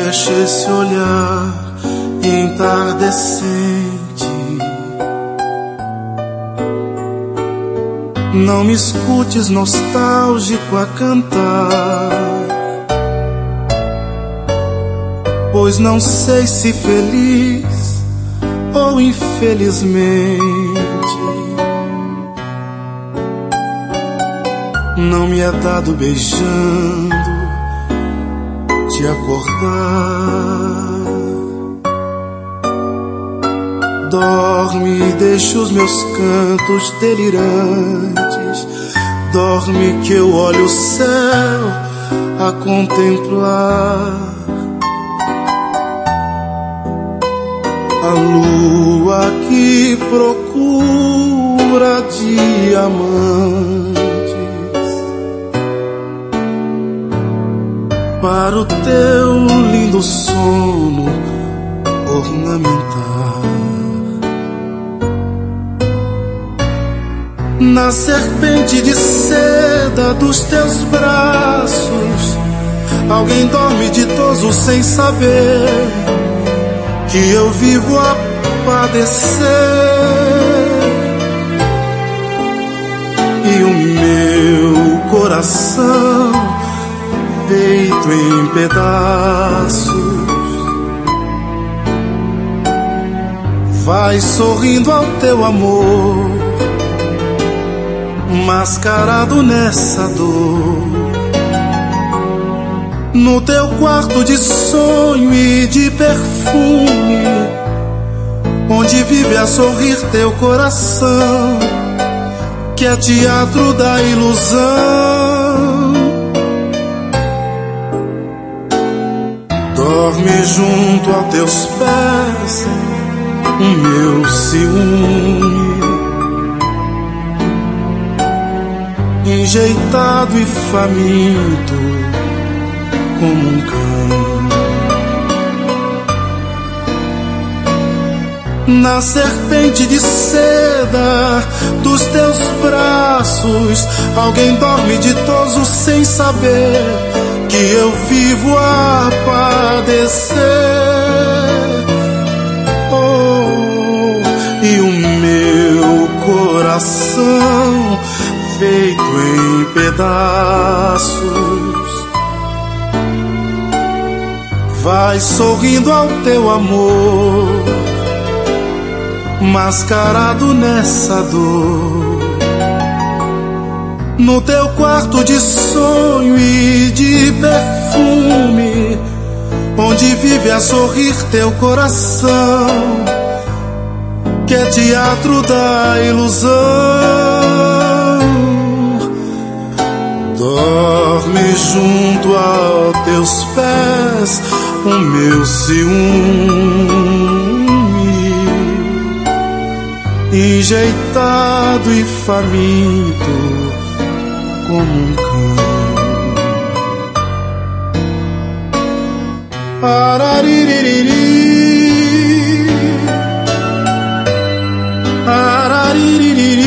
Feche esse olhar entardecente. Não me escutes nostálgico a cantar, pois não sei se feliz ou infelizmente. Não me é dado beijando te acordar. Dorme, deixa os meus cantos delirantes. Dorme que eu olho o céu a contemplar. A lua que procura diamantes para o teu lindo sono ornamentar. Na serpente de seda dos teus braços, alguém dorme ditoso sem saber que eu vivo a padecer. E o meu coração, feito em pedaços, vai sorrindo ao teu amor, mascarado nessa dor. No teu quarto de sonho e de perfume, onde vive a sorrir teu coração, que é teatro da ilusão. Dorme junto aos teus pés o meu ciúme, enjeitado e faminto como um cão. Na serpente de seda dos teus braços, alguém dorme ditoso sem saber que eu vivo a padecer. Oh, e o meu coração, feito em pedaços, vai sorrindo ao teu amor, mascarado nessa dor. No teu quarto de sonho e de perfume, onde vive a sorrir teu coração, que é teatro da ilusão. Dorme junto aos teus pés o meu ciúme, enjeitado e faminto como um cão. Araririri, araririri.